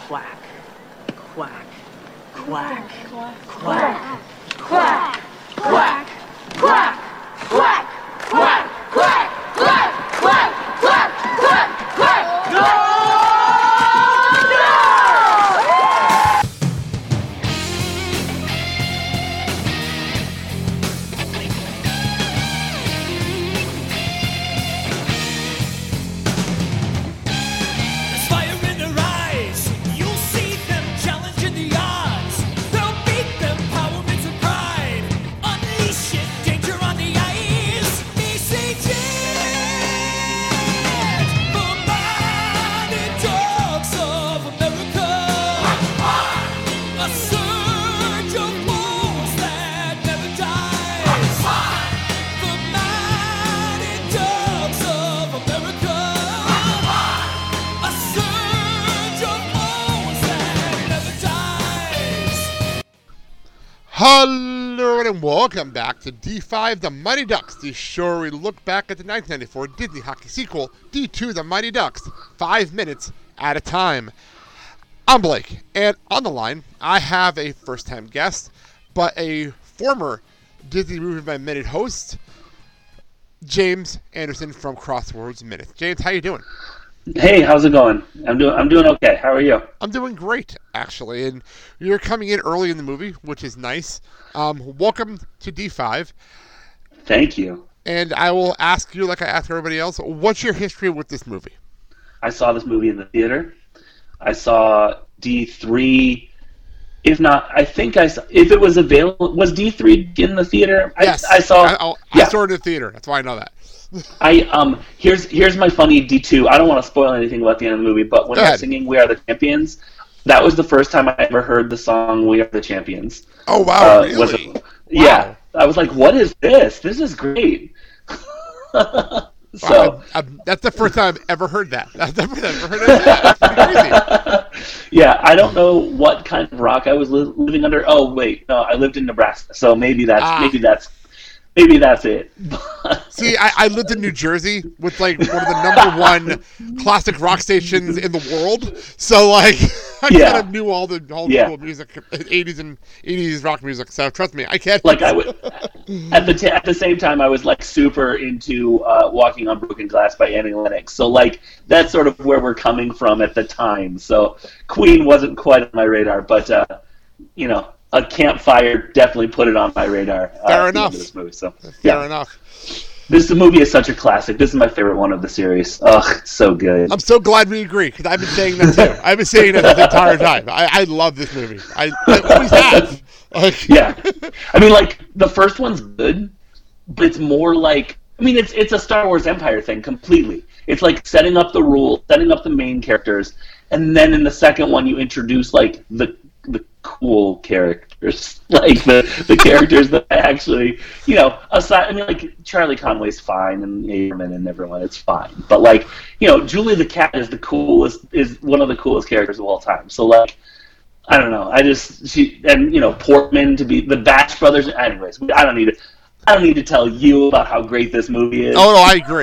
Quack, quack, quack, quack, quack, quack, quack, quack, quack, quack, quack, quack, quack, quack, quack, quack, no! Hello and welcome back to D5 The Mighty Ducks, the show where we look back at the 1994 Disney hockey sequel, D2 The Mighty Ducks, 5 minutes at a time. I'm Blake, and on the line, I have a first-time guest, but a former Disney Movie by Minute host, James Anderson from Crosswords Minute. James, how you doing? Hey, how's it going? I'm doing okay. How are you? I'm doing great, actually, and you're coming in early in the movie, which is nice. Welcome to D5. Thank you. And I will ask you, like I ask everybody else, what's your history with this movie? I saw this movie in the theater. I saw D3. If not, I think if it was available, was D3 in the theater? Yes, I saw. I saw it in the theater. That's why I know that. Here's my funny D2. I don't want to spoil anything about the end of the movie, but when they're singing "We Are the Champions," that was the first time I ever heard the song "We Are the Champions." Oh wow! Really? Wow. Yeah, I was like, "What is this? This is great." So that's the first time I've ever heard that. That's the first time I've ever heard that. That's pretty crazy. Yeah, I don't know what kind of rock I was living under. Oh wait, no, I lived in Nebraska, so maybe that's it. See, I lived in New Jersey with like one of the number one classic rock stations in the world. So like, I kind of knew all the cool music, 80s rock music. So trust me, I can't. Like I would at the same time, I was like super into Walking on Broken Glass by Annie Lennox. So like that's sort of where we're coming from at the time. So Queen wasn't quite on my radar, but a Campfire definitely put it on my radar. Fair enough. This movie, so fair enough. This movie is such a classic. This is my favorite one of the series. Ugh, it's so good. I'm so glad we agree because I've been saying that too. I've been saying it the entire time. I love this movie. I always have. Yeah, I mean, like the first one's good, but it's more like it's a Star Wars Empire thing completely. It's like setting up the rules, setting up the main characters, and then in the second one you introduce like the cool characters, like the characters that actually, aside, like Charlie Conway's fine and Aberman and everyone, it's fine. But like, Julie the Cat is is one of the coolest characters of all time. So like, I don't know, Portman to be the Batch brothers. Anyways, I don't need to tell you about how great this movie is. Oh no, I agree,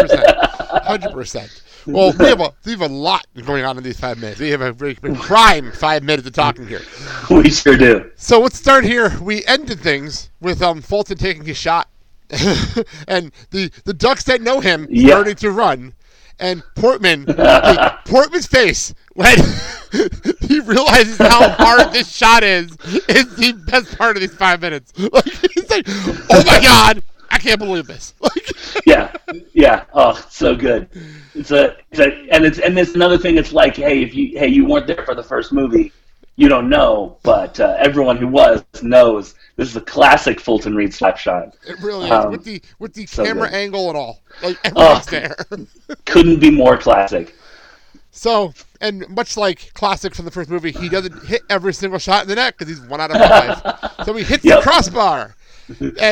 100%. Well, we have a lot going on in these 5 minutes. We have a very prime 5 minutes of talking here. We sure do. So let's start here. We ended things with Fulton taking his shot, and the Ducks that know him starting to run, and Portman's face when he realizes how hard this shot is the best part of these 5 minutes. Like, he's like, oh my God, I can't believe this. Yeah. Oh, so good. It's another thing. It's like, hey, you weren't there for the first movie, you don't know, but everyone who was knows this is a classic Fulton Reed slap shot. It really is with the so camera angle and all. Like everyone's there. Couldn't be more classic. So, and much like classic from the first movie, he doesn't hit every single shot in the net because he's 1 out of 5. So he hits the crossbar. And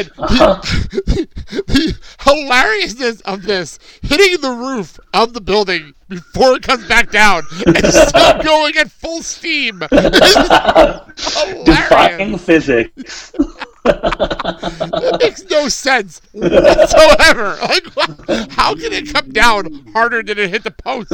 the hilariousness of this, hitting the roof of the building before it comes back down and still going at full steam, is hilarious. Defying physics. That makes no sense whatsoever. Like, how can it come down harder than it hit the post?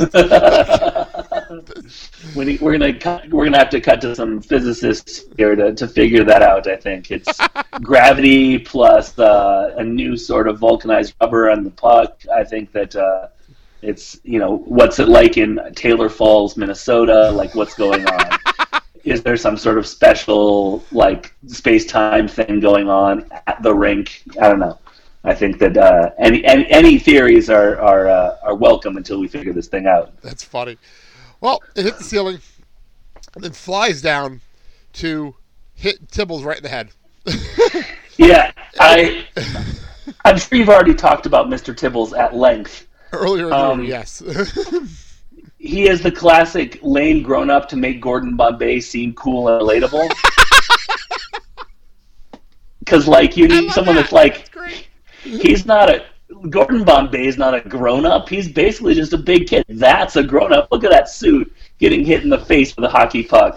We're gonna have to cut to some physicists here to figure that out. I think it's gravity plus a new sort of vulcanized rubber on the puck. I think that it's what's it like in Taylor Falls, Minnesota? Like, what's going on? Is there some sort of special like space-time thing going on at the rink? I don't know. I think that any theories are welcome until we figure this thing out. That's funny. Well, it hit the ceiling and then flies down to hit Tibbles right in the head. Yeah, I'm sure you've already talked about Mr. Tibbles at length. Earlier in the movie, yes. He is the classic lame grown-up to make Gordon Bombay seem cool and relatable. Because, like, you need someone that's like, Gordon Bombay is not a grown-up. He's basically just a big kid. That's a grown-up. Look at that suit getting hit in the face with a hockey puck.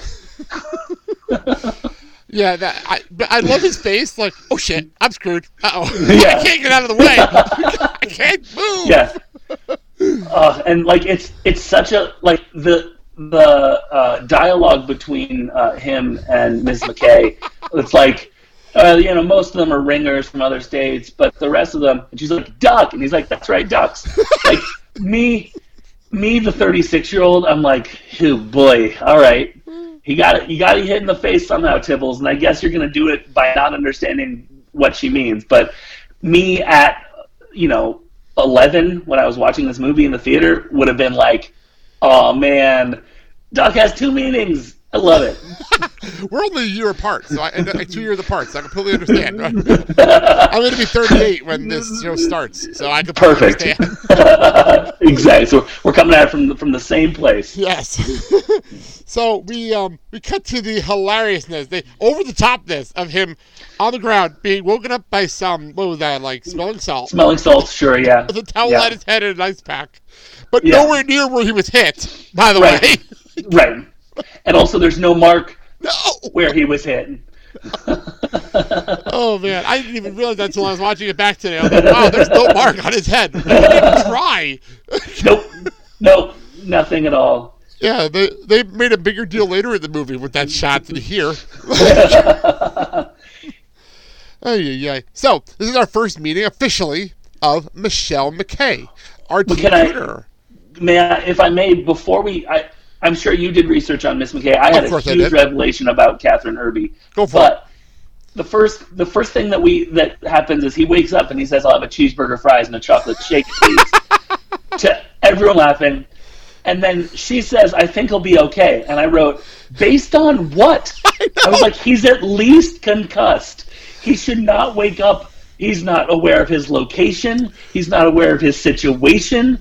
Yeah, I love his face. Like, oh shit, I'm screwed. Uh-oh. Yeah. I can't get out of the way. I can't move. Yeah. And like it's such a like the dialogue between him and Ms. McKay. It's like most of them are ringers from other states, but the rest of them. And she's like, duck, and he's like, that's right, ducks. Like me, the 36-year-old. I'm like, oh boy, all right. You got it hit in the face somehow, Tibbles, and I guess you're gonna do it by not understanding what she means. But me at 11 when I was watching this movie in the theater would have been like, oh man, duck has two meanings. I love it. We're only a year apart, so 2 years apart, so I completely understand. I'm going to be 38 when this show starts, so I completely understand. Exactly. So we're coming at it from the same place. Yes. So we cut to the hilariousness, the over-the-topness of him on the ground being woken up by some, what was that, like smelling salt? Smelling salt, sure, yeah. With a towel at his head and an ice pack. But nowhere near where he was hit, by the way. Right. And also there's no mark where he was hit. Oh, man. I didn't even realize that until I was watching it back today. I was like, wow, there's no mark on his head. He didn't even try. Nope. Nothing at all. Yeah, they made a bigger deal later in the movie with that shot than here. So, this is our first meeting officially of Michelle McKay, our team tutor. If I may, before I'm sure you did research on Miss McKay. I had a huge revelation about Catherine Irby. Go for it. The first thing that happens is he wakes up and he says, "I'll have a cheeseburger, fries, and a chocolate shake, please." To everyone laughing. And then she says, "I think he'll be okay." And I wrote, "Based on what?" I was like, he's at least concussed. He should not wake up. He's not aware of his location. He's not aware of his situation.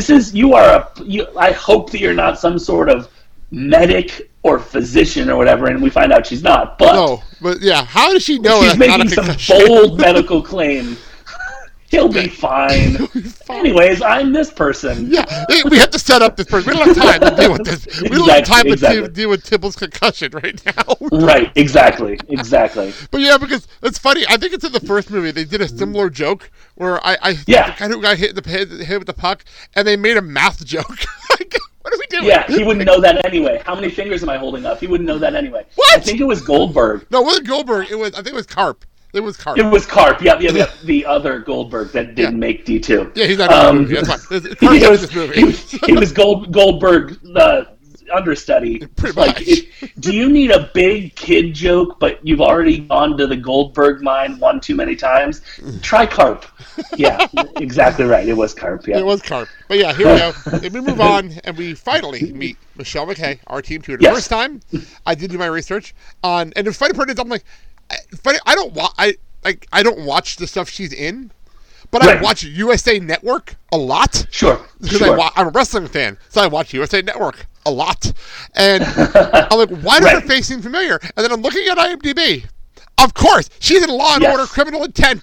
I hope that you're not some sort of medic or physician or whatever, and we find out she's not. But yeah, how does she know she's making some bold medical claim? He'll be fine. Anyways, I'm this person. Yeah, we have to set up this person. We don't have time to deal with this. We don't have time to deal with Tibble's concussion right now. Right, exactly. But yeah, because it's funny. I think it's in the first movie. They did a similar joke where the guy who got hit with the puck, and they made a math joke. Like, what are we doing? Yeah, he wouldn't know that anyway. How many fingers am I holding up? He wouldn't know that anyway. What? I think it was Goldberg. No, it wasn't Goldberg. I think it was Carp. It was Carp. Yeah. The other Goldberg that didn't make D2. Yeah, he's not in the movie. That's fine. Carp this movie. He was Goldberg understudy. Pretty much. Do you need a big kid joke, but you've already gone to the Goldberg mine one too many times? Try Carp. Yeah, exactly right. It was Carp. Yeah, it was Carp. But yeah, here we go. And we move on, and we finally meet Michelle McKay, our team tutor. Yes. First time, I did do my research on, and the funny part is, I'm like, I don't watch the stuff she's in, but I watch USA Network a lot. Sure. Because I'm a wrestling fan, so I watch USA Network a lot. And I'm like, why does her face seem familiar? And then I'm looking at IMDb. Of course, she's in Law & Order Criminal Intent.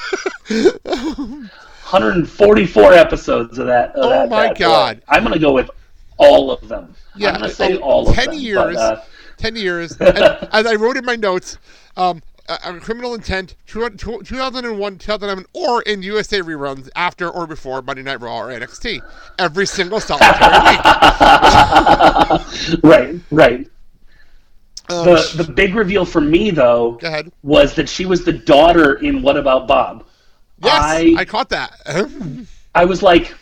144 episodes of that. Oh my God. I'm going to go with all of them. Yeah, I'm going to say all of them. 10 years. And as I wrote in my notes, Criminal Intent, 2001, 2011, or in USA reruns after or before Monday Night Raw or NXT. Every single solitary week. Right. The big reveal for me, though, was that she was the daughter in What About Bob? Yes, I caught that. I was like,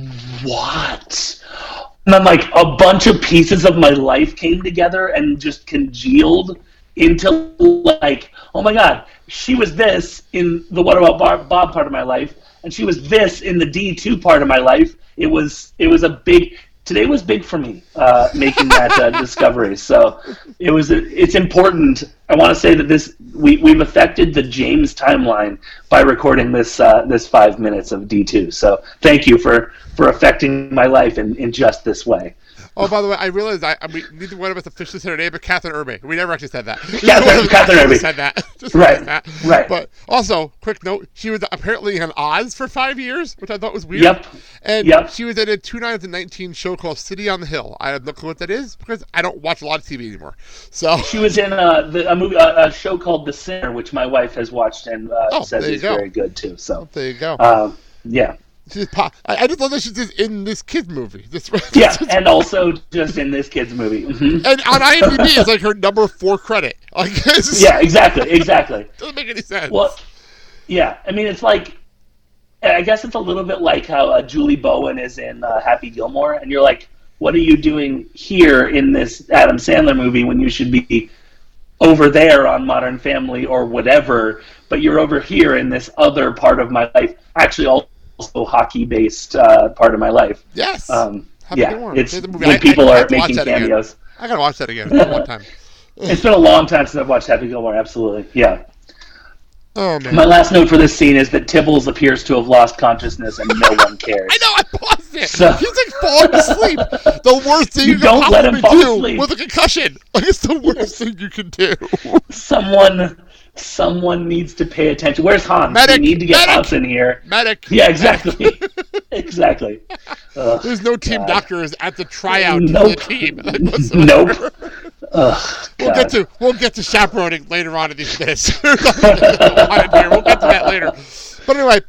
what? And then, like, a bunch of pieces of my life came together and just congealed into, like, oh my God, she was this in the What About Bob part of my life, and she was this in the D2 part of my life. It was a big... Today was big for me, making that discovery. So it's important. I want to say that we've affected the James timeline by recording this 5 minutes of D2. So thank you for affecting my life in just this way. Oh, by the way, I realized neither one of us officially said her name, but Catherine Irby. We never actually said that. Catherine Irby said that. Just right. But also, quick note: she was apparently in Oz for 5 years, which I thought was weird. Yep. And she was in a 2019 show called City on the Hill. I have no clue what that is because I don't watch a lot of TV anymore. So she was in a show called The Sinner, which my wife has watched and says is very good too. So there you go. Yeah. I just love that she's just in this kid's movie. And also just in this kid's movie. Mm-hmm. And on IMDb, it's like her number 4 credit. Like, yeah, exactly. Doesn't make any sense. Well, yeah, I mean, it's like, I guess it's a little bit like how Julie Bowen is in Happy Gilmore, and you're like, what are you doing here in this Adam Sandler movie when you should be over there on Modern Family or whatever, but you're over here in this other part of my life, actually also hockey-based part of my life. Yes. It's when people are making cameos. I gotta watch that again one time. It's been a long time since I've watched Happy Gilmore. Absolutely, yeah. Oh man. My last note for this scene is that Tibbles appears to have lost consciousness and no one cares. I know, I paused it. So, he's like falling asleep. The worst thing you can let him fall do asleep with a concussion. Like, it's the worst thing you can do. Someone needs to pay attention. Where's Hans? Medic, we need to get Hans in here. Medic. Yeah, exactly. Exactly. There's no team doctors at the tryout for the team. Nope. We'll get to chaperoning later on in these minutes. We'll get to that later. But anyway,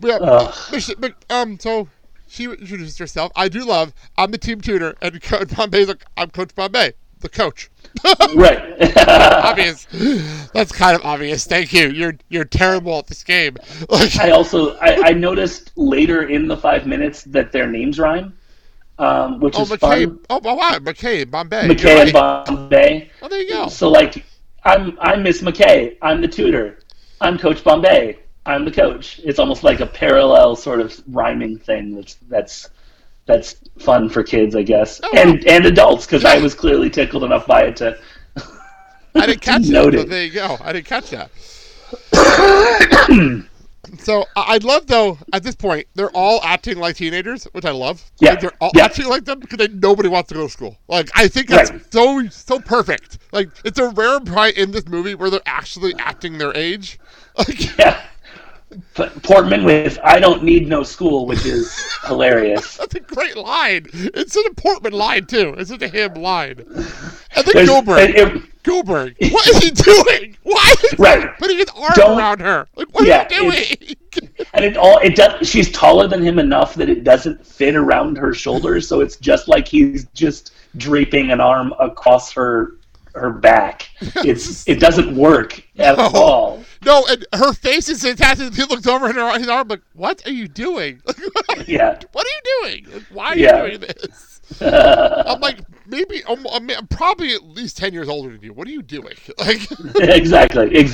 so she introduced herself. I do love. I'm the team tutor, and Coach Bombay's like, I'm Coach Bombay, the coach. Right. Obvious. That's kind of obvious. Thank you. You're terrible at this game. Like, I noticed later in the 5 minutes that their names rhyme, which is fun. Oh wow, McKay, Bombay. McKay and Bombay. Oh, there you go. So like, I'm Miss McKay. I'm the tutor. I'm Coach Bombay. I'm the coach. It's almost like a parallel sort of rhyming thing. That's fun for kids, I guess, and adults, because I was clearly tickled enough by it to. I didn't catch that. So there you go. I didn't catch that. So I love, though, at this point, they're all acting like teenagers, which I love. Yeah. Like, they're all acting like them because nobody wants to go to school. Like, I think that's so perfect. Like, it's a rare point in this movie where they're actually acting their age. Like, yeah. Portman with "I don't need no school," which is hilarious. That's a great line. It's such a Portman line too. It's such a him line. And then Goldberg. What is he doing? Why is he putting his arm around her? Like, what are you doing? And it does. She's taller than him enough that it doesn't fit around her shoulders, so it's just like he's just draping an arm across her back. It doesn't work at all. No, and her face is fantastic. He looks over at his arm like, what are you doing? Yeah. What are you doing? Like, why are you doing this? I'm like, I'm probably at least 10 years older than you. What are you doing? Like, Exactly.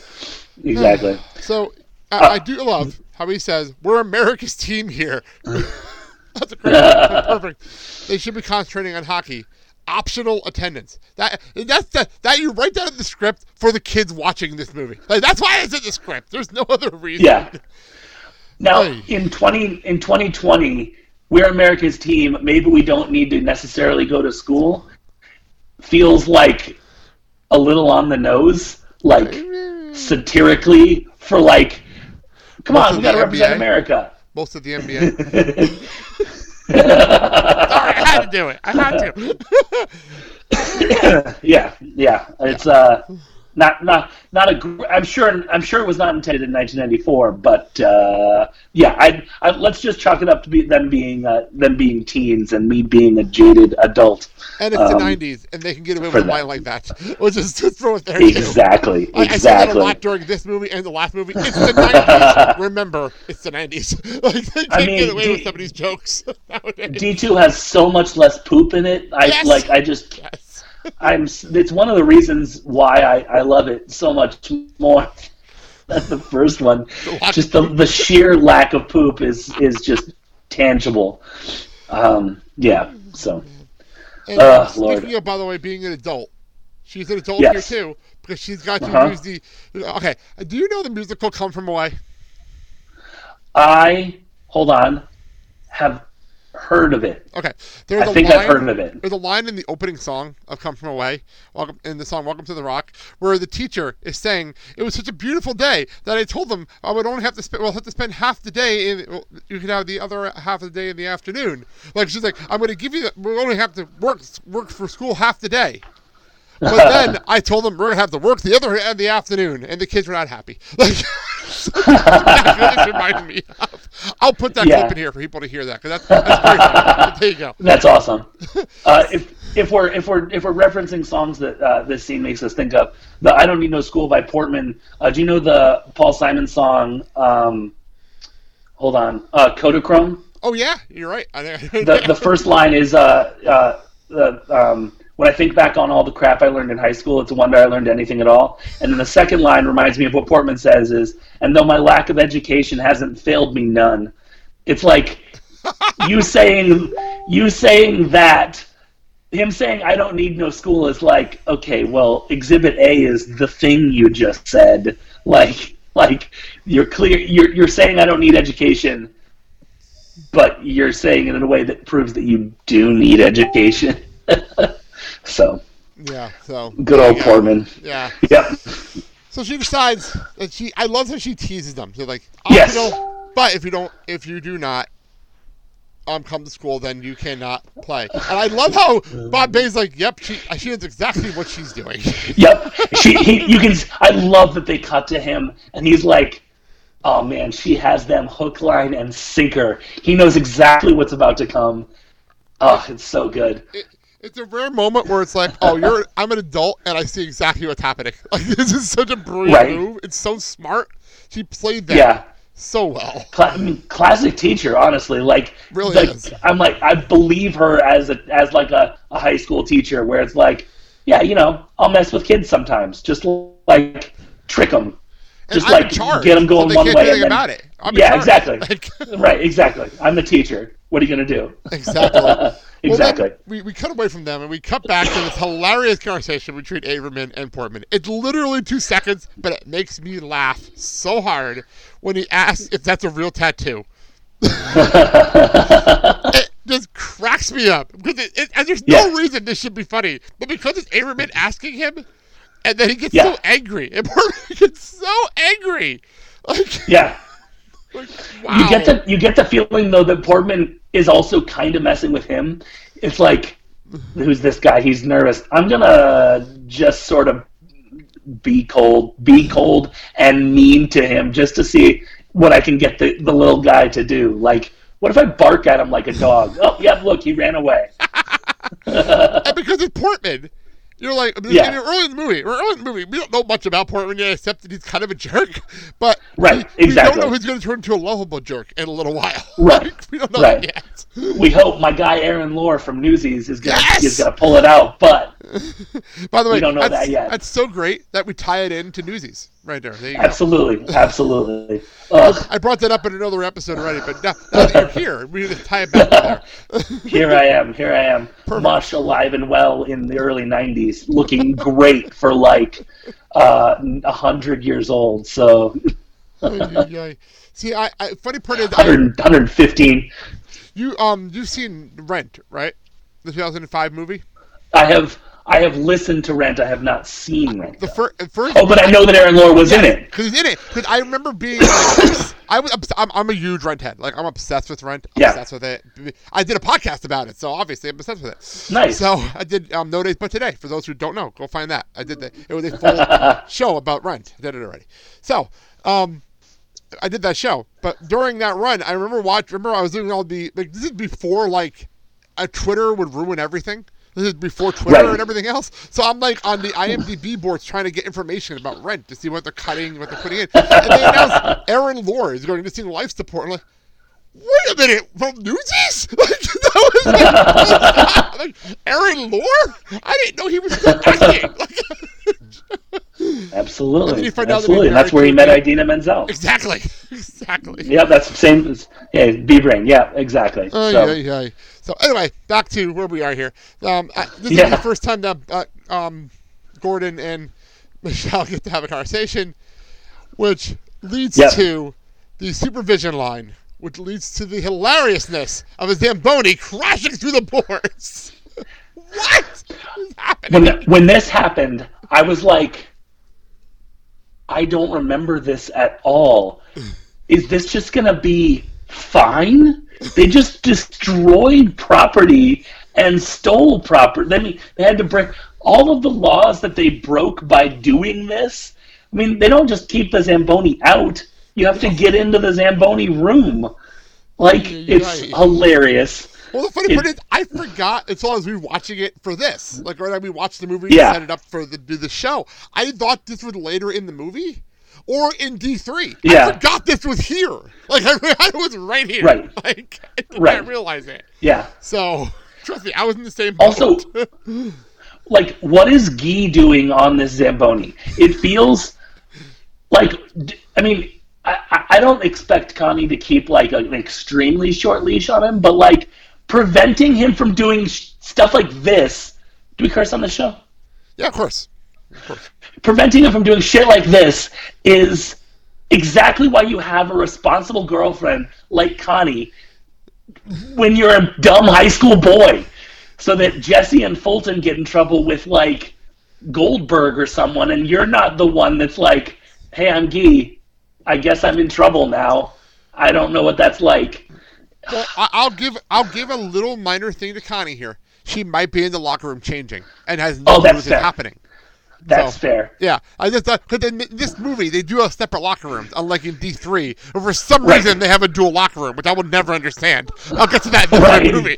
So, I do love how he says, we're America's team here. That's a great one. Perfect. They should be concentrating on hockey. Optional attendance. That you write down in the script for the kids watching this movie. Like, that's why it's in the script. There's no other reason. Yeah. Now, in 2020, we're America's team. Maybe we don't need to necessarily go to school. Feels like a little on the nose, like satirically for like, come on, we got to represent America. Most of the NBA. Sorry, I had to do it. I had to. Yeah. It's Not a. I'm sure it was not intended in 1994, but yeah, let's just chalk it up to them being teens and me being a jaded adult. And it's the 90s, and they can get away with a line like that. Which is to throw it there, too. Exactly. I said that a lot during this movie and the last movie. It's the 90s. Remember, it's the 90s. Like, they can't get away with some of these jokes nowadays. D2 has so much less poop in it. Yes. It's one of the reasons why I love it so much more than the first one. Just the sheer lack of poop is just tangible. Yeah, so... And speaking Lord. of, by the way, being an adult, she's an adult Yes. here too, because she's got to use the... Okay, do you know the musical Come From Away? Hold on, have heard of it. Okay. I've heard of it. There's a line in the opening song of Come From Away, in the song Welcome to the Rock, where the teacher is saying, it was such a beautiful day that I told them I would only have to spend half the day you can have the other half of the day in the afternoon. Like, she's like, I'm going to give you we'll only have to work for school half the day. But then I told them we're going to have to work the other in the afternoon, and the kids were not happy. Like, that's what it reminded me of. I'll put that clip in here for people to hear that, because that's very funny. There you go. That's awesome. If we're referencing songs that this scene makes us think of, the "I Don't Need No School" by Portman. Do you know the Paul Simon song? Hold on, Kodachrome. Oh yeah, you're right. The first line is when I think back on all the crap I learned in high school, it's a wonder I learned anything at all. And then the second line reminds me of what Portman says is, and though my lack of education hasn't failed me none. It's like you saying that, him saying I don't need no school is like, okay, well, Exhibit A is the thing you just said. Like you're clear, you're saying I don't need education, but you're saying it in a way that proves that you do need education. So good old Portman. Yeah. Yep. So she decides that I love how she teases them. So like, yes. But if you do not come to school, then you cannot play. And I love how Bob Bay's like, yep, she knows exactly what she's doing. Yep. I love that they cut to him and he's like, oh man, she has them hook, line, and sinker. He knows exactly what's about to come. Oh, it's so good. It's a rare moment where it's like, oh, I'm an adult and I see exactly what's happening. Like, this is such a brilliant move. It's so smart. She played that so well. Classic teacher, honestly. Like, really is. I'm like, I believe her as like a high school teacher, where it's like, yeah, I'll mess with kids sometimes, just like trick them, just and like get them going so one way. And then, about it. Exactly. Right, exactly. I'm the teacher. What are you gonna do? Exactly. Exactly. Well, we cut away from them and we cut back to this hilarious conversation between Averman and Portman. It's literally 2 seconds, but it makes me laugh so hard when he asks if that's a real tattoo. It just cracks me up because and there's no reason this should be funny, but because it's Averman asking him, and then he gets so angry, and Portman gets so angry. Like, like, wow. You get the feeling though that Portman is also kind of messing with him. It's like, who's this guy? He's nervous. I'm gonna just sort of be cold and mean to him just to see what I can get the little guy to do. Like, what if I bark at him like a dog? Oh, yeah, look, he ran away. And because it's Portman, you're like, early in the movie, we don't know much about Portman yet, except that he's kind of a jerk. But we don't know he's going to turn into a lovable jerk in a little while. Right. Like, we don't know that yet. We hope my guy Aaron Lohr from Newsies is going to pull it out, but by the way, we don't know that yet. That's so great that we tie it into Newsies right there. There you go. Absolutely. I brought that up in another episode already, but now that you're here, we need to tie it back there. Here I am. Perfect. Much alive and well in the early 90s, looking great for like 100 years old. So, see, I funny part is 115. You've seen Rent, right? The 2005 movie. I have I have listened to Rent. I have not seen Rent. First, but I know that Aaron Lohr was in it. Because he's in it. Because I remember being like, I'm a huge Rent head. Like, I'm obsessed with Rent. I'm obsessed with it. I did a podcast about it, so obviously I'm obsessed with it. Nice. So I did No Days But Today. For those who don't know, go find that. I did that. It was a full show about Rent. I did it already. So, I did that show. But during that run, I remember I was doing all the, like, this is before, like, a Twitter would ruin everything. This is before Twitter and everything else. So I'm like on the IMDb boards trying to get information about Rent to see what they're cutting, what they're putting in. And they announced Aaron Lohr is going to see life support. I'm like, wait a minute, from Newsies? Like, that was like Aaron Lohr? I didn't know he was still writing. Absolutely. Absolutely. And that's where he met Idina Menzel. Exactly. Yeah, that's the same. Yeah, B-Brain. Yeah, exactly. So anyway, back to where we are here. This is the first time that Gordon and Michelle get to have a conversation, which leads to the supervision line, which leads to the hilariousness of a Zamboni crashing through the boards. What is happening? When this happened, I was like, I don't remember this at all. Is this just going to be fine? They just destroyed property and stole property. I mean, they had to break all of the laws that they broke by doing this. I mean, they don't just keep the Zamboni out. You have to get into the Zamboni room. Like, it's hilarious. Well, the funny part is, I forgot until I was rewatching it for this. Like, right, we watched the movie and set it up for the show. I thought this was later in the movie. Or in D3. Yeah. I forgot this was here. Like, I was right here. Right. Like, I did not realize it. Yeah. So, trust me, I was in the same boat. Also, like, what is Guy doing on this Zamboni? It feels like, I mean, I don't expect Connie to keep, like, an extremely short leash on him, but, like, preventing him from doing stuff like this. Do we curse on the show? Yeah, of course. Preventing him from doing shit like this is exactly why you have a responsible girlfriend like Connie when you're a dumb high school boy. So that Jesse and Fulton get in trouble with, like, Goldberg or someone, and you're not the one that's like, hey, I'm Guy. I guess I'm in trouble now. I don't know what that's like. Well, I'll give a little minor thing to Connie here. She might be in the locker room changing and has no clue what's happening. That's fair. Yeah, I just thought, because in this movie they do have separate locker rooms, unlike in D3. Or for some reason they have a dual locker room, which I would never understand. I'll get to that in the third movie.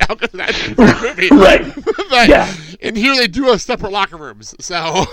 Right. But in here they do have separate locker rooms. So.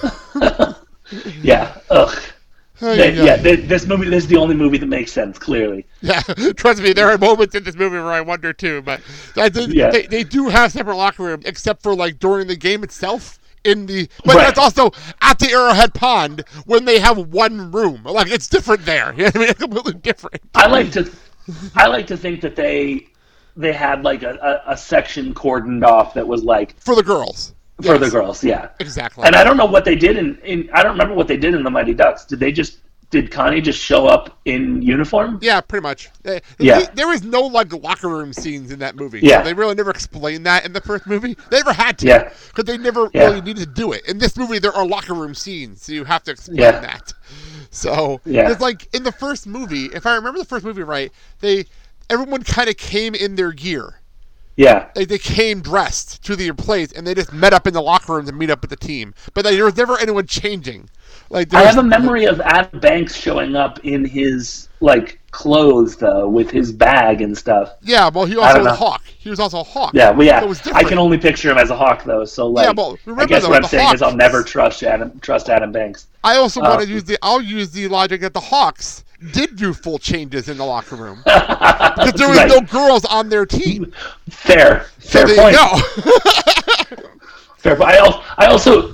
Yeah. Ugh. This movie. This is the only movie that makes sense. Clearly. Yeah, trust me, there are moments in this movie where I wonder too. But they do have separate locker rooms, except for like during the game itself. That's also at the Arrowhead Pond when they have one room. Like, it's different there. You know what I mean? It's completely different. I like to think that they had like a section cordoned off that was like for the girls. For the girls, yeah. Exactly. And I don't know what they did I don't remember what they did in the Mighty Ducks. Did Connie just show up in uniform? Yeah, pretty much. There was no like locker room scenes in that movie. Yeah. So they really never explained that in the first movie. They never had to. Yeah. Because they never really needed to do it. In this movie, there are locker room scenes, so you have to explain that. So, it's like in the first movie, if I remember the first movie right, everyone kind of came in their gear. Yeah. They came dressed to their place, and they just met up in the locker rooms and meet up with the team. But there was never anyone changing. Like, I have a memory of Adam Banks showing up in his like clothes though, with his bag and stuff. Yeah, well, he also was a Hawk. He was also a Hawk. Yeah, well, I can only picture him as a Hawk though. So like, I guess what I'm saying is I'll never trust Adam Banks. I also want to use the logic that the Hawks did do full changes in the locker room because there was no girls on their team. Fair point. There you go. Fair point. I also,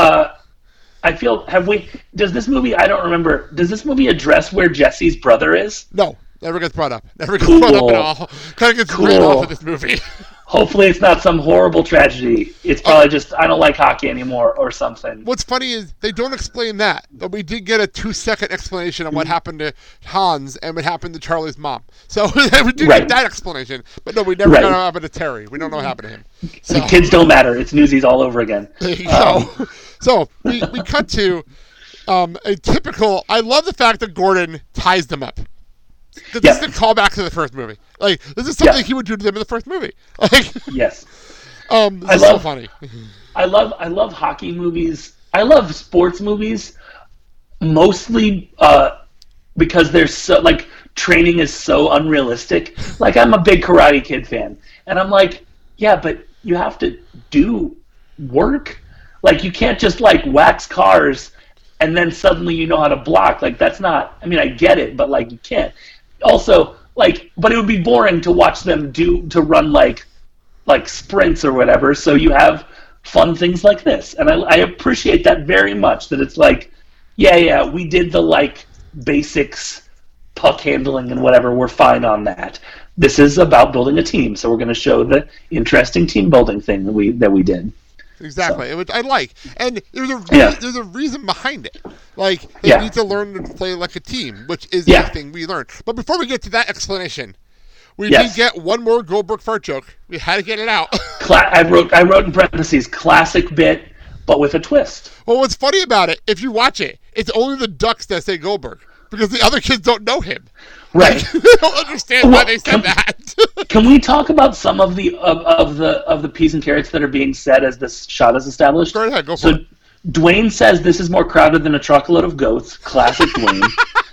I feel, does this movie, I don't remember, does this movie address where Jesse's brother is? No, never gets brought up. Never gets brought up at all. Kind of gets written off of this movie. Hopefully it's not some horrible tragedy. It's probably just, I don't like hockey anymore or something. What's funny is they don't explain that, but we did get a 2-second explanation on what happened to Hans and what happened to Charlie's mom. So we did get that explanation, but no, we never got what happened to Terry. We don't know what happened to him. So, the kids don't matter. It's Newsies all over again. There you go. So we cut to a typical, I love the fact that Gordon ties them up. Because this is a callback to the first movie. Like, this is something he would do to them in the first movie. Like, yes. This is so funny. I love hockey movies. I love sports movies, mostly because they're so, like, training is so unrealistic. Like, I'm a big Karate Kid fan. And I'm like, yeah, but you have to do work. Like, you can't just, like, wax cars and then suddenly you know how to block. Like, that's not, I mean, I get it, but, like, you can't. Also, like, but it would be boring to watch them run like sprints or whatever. So you have fun things like this, and I appreciate that very much. That it's like, yeah, we did the like basics, puck handling and whatever. We're fine on that. This is about building a team, so we're going to show the interesting team building thing that we did. Exactly, so. Which I like, and there's a reason behind it. Like they need to learn to play like a team, which is the thing we learned. But before we get to that explanation, we did get one more Goldberg fart joke. We had to get it out. I wrote in parentheses, classic bit, but with a twist. Well, what's funny about it, if you watch it, it's only the Ducks that say Goldberg because the other kids don't know him. Right. Like, they don't understand why they said that. Can we talk about some of the of the peas and carrots that are being said as this shot is established? Go ahead, go for it. Dwayne says this is more crowded than a truckload of goats. Classic Dwayne.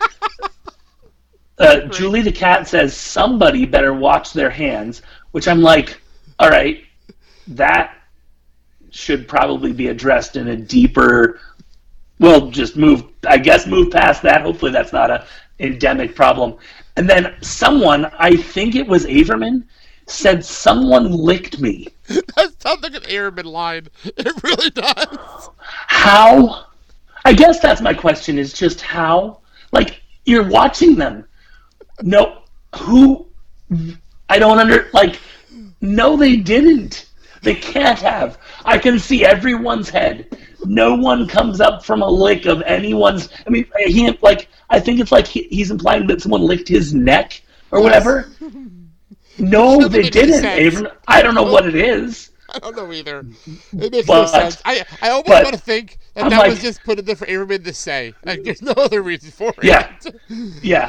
Julie the cat says somebody better watch their hands, which I'm like, all right, that should probably be addressed in a deeper. Well, just move past that. Hopefully that's not a endemic problem. And then someone, I think it was Averman, said someone licked me. That sounds like an Averman line. It really does. How? I guess that's my question, is just how? Like, you're watching them. No, who? I don't no, they didn't. They can't have. I can see everyone's head. No one comes up from a lick of anyone's. I mean, I think it's like he's implying that someone licked his neck or whatever. No, they didn't. I don't know what it is. I don't know either. It makes no sense. I almost want to think that was just put in there for Averman to say. Like, there's no other reason for it. Yeah.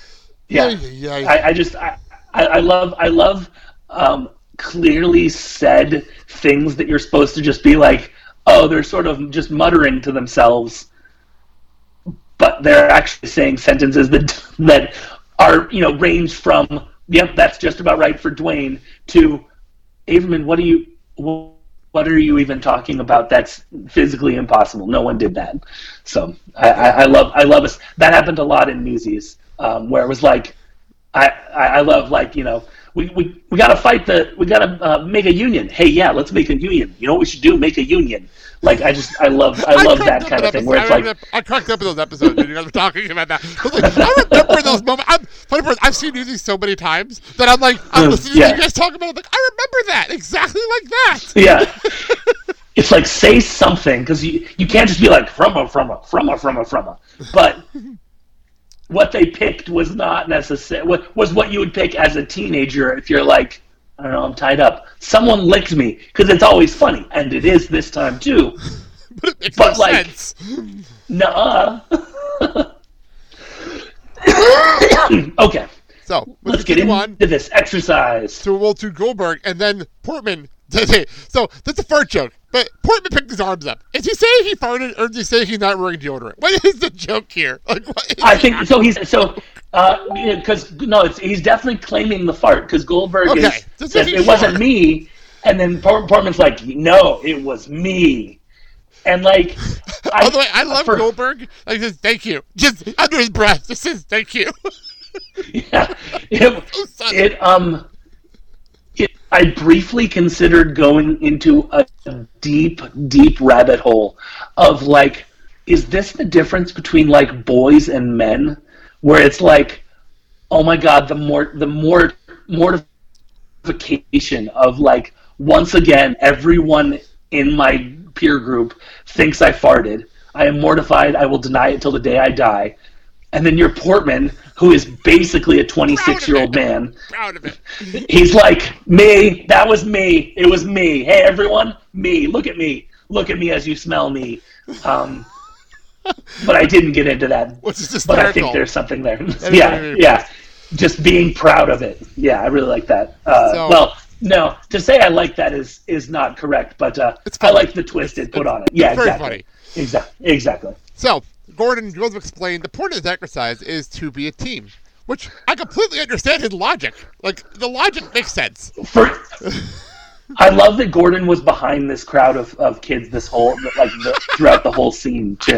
I love clearly said things that you're supposed to just be like, oh, they're sort of just muttering to themselves, but they're actually saying sentences that are, range from, yep, that's just about right for Dwayne, to, Averman, what are you even talking about? That's physically impossible. No one did that. So I love us. That happened a lot in Newsies, where it was like, I love, like, we gotta fight we gotta make a union. Hey, yeah, let's make a union. You know what we should do? Make a union. Like, I love that kind of thing. Where it's I cracked up in those episodes when you guys were talking about that. I remember those moments. I've seen Newsies so many times that I'm like, I'm listening to you guys talk about it. Like, I remember that exactly like that. Yeah. It's like, say something, because you can't just be like from a. But what they picked was not necessary. Was what you would pick as a teenager if you're like, I don't know, I'm tied up. Someone licked me, because it's always funny, and it is this time too. But it makes no sense. Nuh-uh. Okay. So let's get into this exercise. So we'll do Goldberg, and then Portman. So that's a fart joke, but Portman picked his arms up. Is he saying he farted, or is he saying he's not wearing deodorant? What is the joke here? Like, I think so. He's definitely claiming the fart, because Goldberg says it wasn't me, and then Portman's like, no, it was me. And like, by the way, I love Goldberg. Like, says thank you, just under his breath. Just says thank you. Yeah, I briefly considered going into a deep, deep rabbit hole of like, is this the difference between like boys and men? Where it's like, oh my God, the mortification mortification of like, once again, everyone in my peer group thinks I farted. I am mortified. I will deny it till the day I die. And then you're Portman, who is basically a 26-year-old man. Proud of it. He's like, me, that was me. It was me. Hey, everyone, me. Look at me. Look at me as you smell me. But I didn't get into that. Which is but I think hysterical. there's something there. Yeah. Just being proud of it. Yeah, I really like that. Well, no, to say I like that is not correct, but I like the twist it put on it. Yeah, very exactly. Exactly. So, Gordon goes to explain the point of this exercise is to be a team, which I completely understand his logic. Like, the logic makes sense. I love that Gordon was behind this crowd of kids this whole throughout the whole scene too.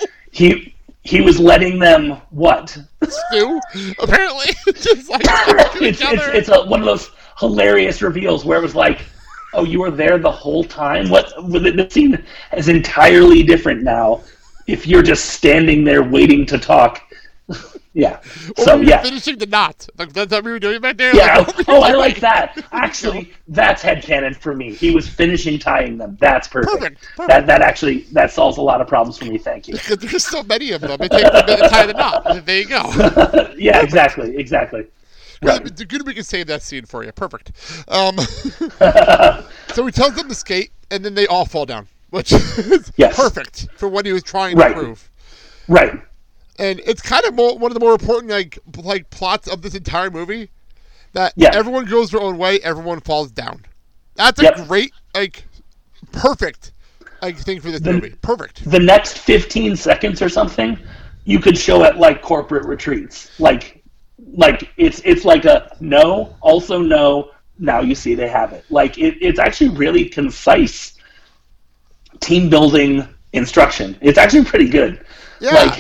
He was letting them what? Stew, apparently. Just like it's one of those hilarious reveals where it was like, oh, you were there the whole time? The scene is entirely different now if you're just standing there waiting to talk. Yeah. Or finishing the knot. Like, that's what we were doing back there. Yeah. Like, I like that. Actually, that's headcanon for me. He was finishing tying them. That's perfect. Perfect. That solves a lot of problems for me. Thank you. Because there's so many of them. It takes a minute to tie the knot. There you go. Yeah, exactly. Well, the good we can save that scene for you. Perfect. So he tells them to skate, and then they all fall down, which is perfect for what he was trying to prove. Right. And it's kind of one of the more important like plots of this entire movie, that everyone goes their own way, everyone falls down. That's a great, perfect thing for this movie. Perfect. The next 15 seconds or something, you could show at like corporate retreats. Like it's like a no, also no, now you see they have it. Like it's actually really concise team building instruction. It's actually pretty good. Yeah.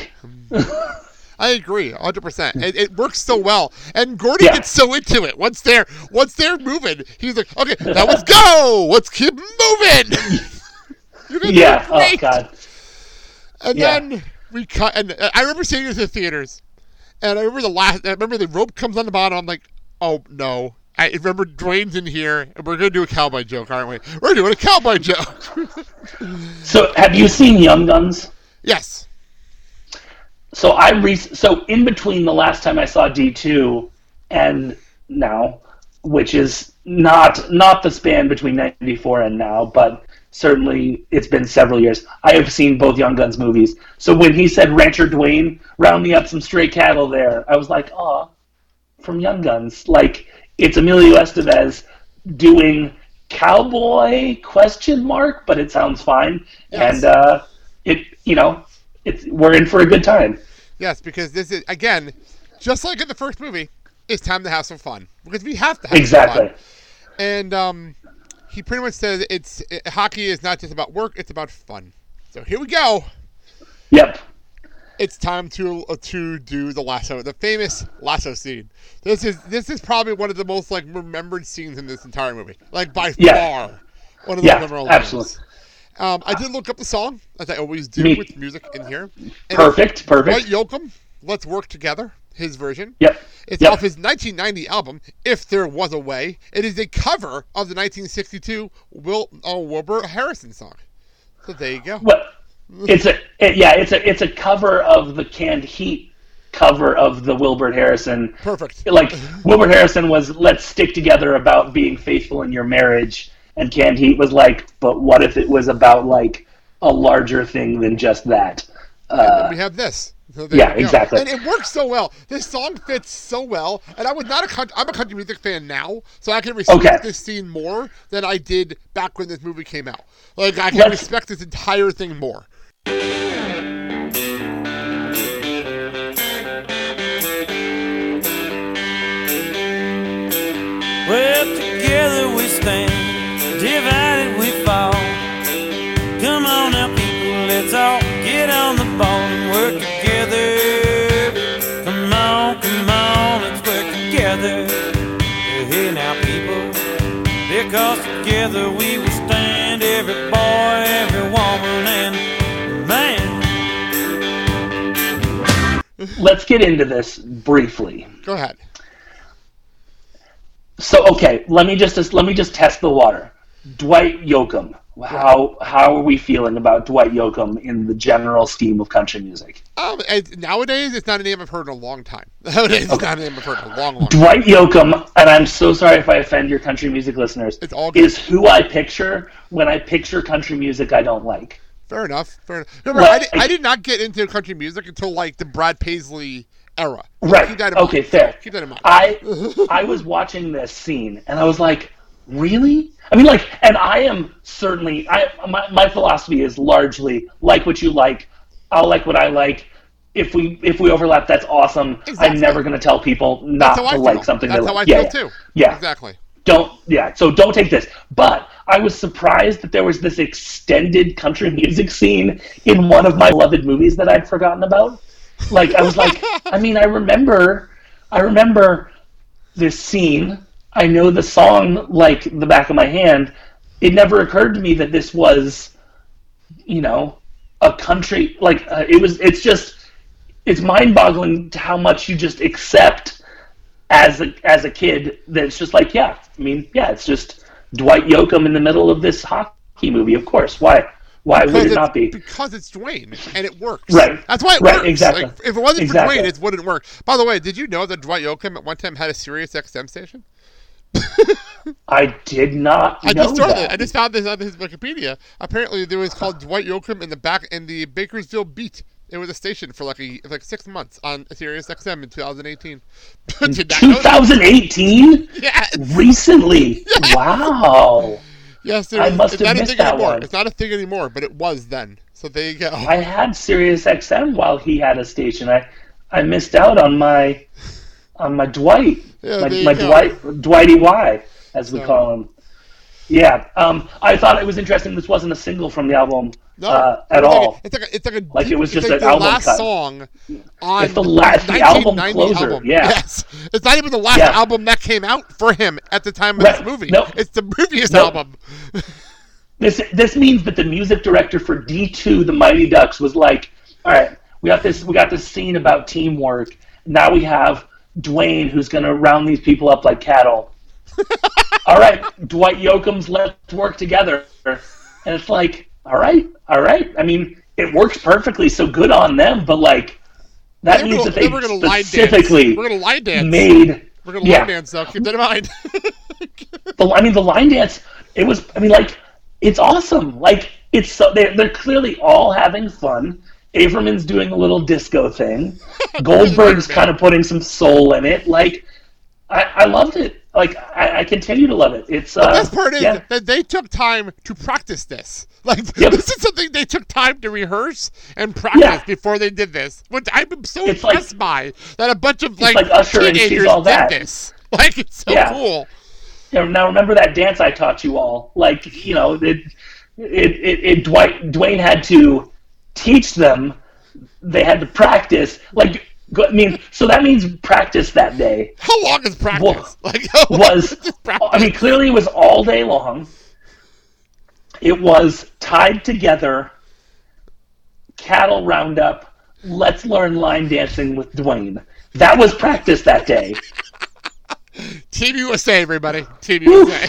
I agree, 100%. It works so well, and Gordy gets so into it. Once they're moving, he's like, "Okay, now let's go. Let's keep moving." Yeah. Oh God. And then we cut, and I remember seeing this in theaters, and I remember the rope comes on the bottom. I'm like, "Oh no." I remember Dwayne's in here, and we're gonna do a cowboy joke, aren't we? We're doing a cowboy joke. So, have you seen Young Guns? Yes. So so in between the last time I saw D2 and now, which is not the span between 94 and now, but certainly it's been several years, I have seen both Young Guns movies. So when he said Rancher Dwayne, round me up some stray cattle there, I was like, aw, from Young Guns. Like, it's Emilio Estevez doing cowboy ? But it sounds fine. Yes. And we're in for a good time. Yes, because this is, again, just like in the first movie, it's time to have some fun. Because we have to have some fun. And he pretty much says hockey is not just about work, it's about fun. So here we go. Yep. It's time to do the lasso, the famous lasso scene. This is probably one of the most remembered scenes in this entire movie. By far. One of the memorable absolutely. Scenes. I did look up the song, as I always do with music in here. And perfect. Dwight Yoakam, Let's Work Together, his version. Yep. It's off his 1990 album, If There Was a Way. It is a cover of the 1962 Wilbur Harrison song. So there you go. Well, it's a cover of the Canned Heat cover of the Wilbur Harrison. Perfect. Wilbur Harrison was "Let's Stick Together" about being faithful in your marriage. And Canned Heat was but what if it was about a larger thing than just that? And we have this. So exactly. And it works so well. This song fits so well. And I'm a country music fan now, so I can respect this scene more than I did back when this movie came out. I can respect this entire thing more. Well, together we stand. Divided we fall. Come on now, people, let's all get on the ball and work together. Come on, let's work together. Hey now, people, because together we will stand. Every boy, every woman, and man. Let's get into this briefly. Go ahead. So okay, let me just test the water. Dwight Yoakam. How are we feeling about Dwight Yoakam in the general scheme of country music? Nowadays, it's not a name I've heard in a long time. Nowadays, it's not a name I've heard in a long time. Dwight Yoakam, and I'm so sorry if I offend your country music listeners, It's all good. is who I picture when I picture country music I don't like. Fair enough. Remember, Well, I did not get into country music until like the Brad Paisley era. Right. Keep that in mind. Okay, fair. Keep that in mind. I was watching this scene, and I was like, really? I mean, like, and I am certainly, my philosophy is largely like what you like, I'll like what I like. If we overlap, that's awesome. Exactly. I'm never going to tell people not to like something That's they how like. I feel too. Yeah. Exactly. So don't take this. But I was surprised that there was this extended country music scene in one of my beloved movies that I'd forgotten about. Like, I was like, I mean, I remember this scene. I know the song like the back of my hand. It never occurred to me that this was, a country, like, it's mind-boggling to how much you just accept as a kid that it's just like, it's just Dwight Yoakam in the middle of this hockey movie, of course. Why would it not be? Because it's Dwayne, and it works. Right. That's why it works. Exactly. Like, if it wasn't Exactly. for Dwayne, it wouldn't work. By the way, did you know that Dwight Yoakam at one time had a Sirius XM station? I did not know that. I just found this on his Wikipedia. Apparently, there was called Dwight Yoakam in the Bakersville Beat. It was a station for like 6 months on Sirius XM in 2018. Did not know that? 2018? Yes. Recently? Wow. Yes, I must have missed that anymore. one. It's not a thing anymore, but it was then. So there you go. I had Sirius XM while he had a station. I missed out on my Dwight. Yeah, my there you go. Dwighty Y, as we call him. Yeah. I thought it was interesting this wasn't a single from the album at all. It's it was just like an the album last cut. song on It's the album 1990 closer. album. Yeah. Yes. It's not even the last album that came out for him at the time of this movie. Nope. It's the previous Nope. album. This means that the music director for D2, the Mighty Ducks, was like, all right, we got this scene about teamwork. Now we have Dwayne who's going to round these people up like cattle. All right, Dwight Yoakam's let's work together. And it's like, all right. I mean, it works perfectly, so good on them, but like, that means that they specifically We're going to line dance. made... We're going to line dance, though. Keep that in mind. The line dance, it's awesome. Like, it's so they're clearly all having fun. Averman's doing a little disco thing. Goldberg's kind of putting some soul in it. Like, I loved it. Like, I continue to love it. It's the best part is that they took time to practice this. Like, this is something they took time to rehearse and practice before they did this. Which I'm so impressed by that a bunch of like Usher and teenagers She's All did That. this. Like, it's so cool. Now remember that dance I taught you all. Like, Dwayne had to teach them. They had to practice. Like, so that means practice that day. How long is practice? Clearly it was all day long. It was tied together. Cattle roundup. Let's learn line dancing with Dwayne. That was practice that day. Team USA, everybody. Team USA.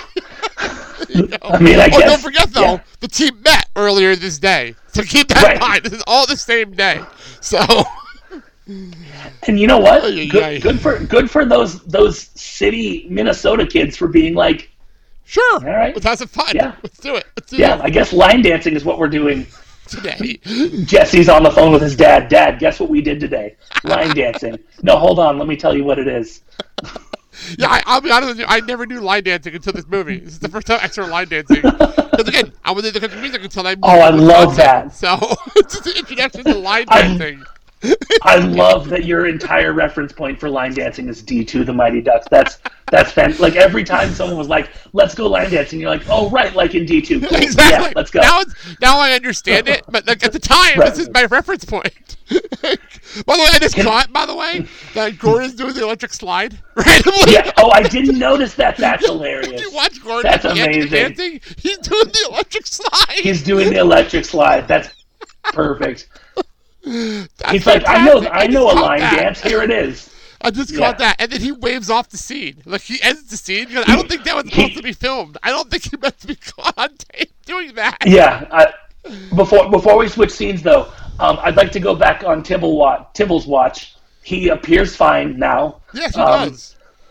Don't forget, though, the team met earlier this day. So keep that in mind. This is all the same day. So... And you know what? Good for those city Minnesota kids for being like, sure, all right, let's have some fun. Yeah. Let's do it. I guess line dancing is what we're doing today. Jesse's on the phone with his dad. Dad, guess what we did today? Line dancing. No, hold on. Let me tell you what it is. Yeah, I'll be honest with you. I never knew line dancing until this movie. This is the first time I saw line dancing. Because again, I was into country music until I moved. Oh, I love that. So it's just an introduction to line dancing. I love that your entire reference point for line dancing is D2, the Mighty Ducks. That's fantastic. Like, every time someone was like, let's go line dancing, you're like, oh, right, like in D2. Cool. Exactly. Yeah, let's go. Now I understand it, but like at the time, this is my reference point. By the way, I just caught, that Gordon's doing the electric slide randomly. Yeah. Oh, I didn't notice that. That's hilarious. Did you watch Gordon? That's amazing. Dancing? He's doing the electric slide. He's doing the electric slide. That's perfect. That's He's like, I know a line dance. dance. Here it is. I just caught that. And then he waves off the scene. Like, he ends the scene because I don't think that was supposed to be filmed. I don't think he meant to be caught on tape doing that. Yeah. Before we switch scenes, though, I'd like to go back on Tybalt's watch. He appears fine now. Yes, he does.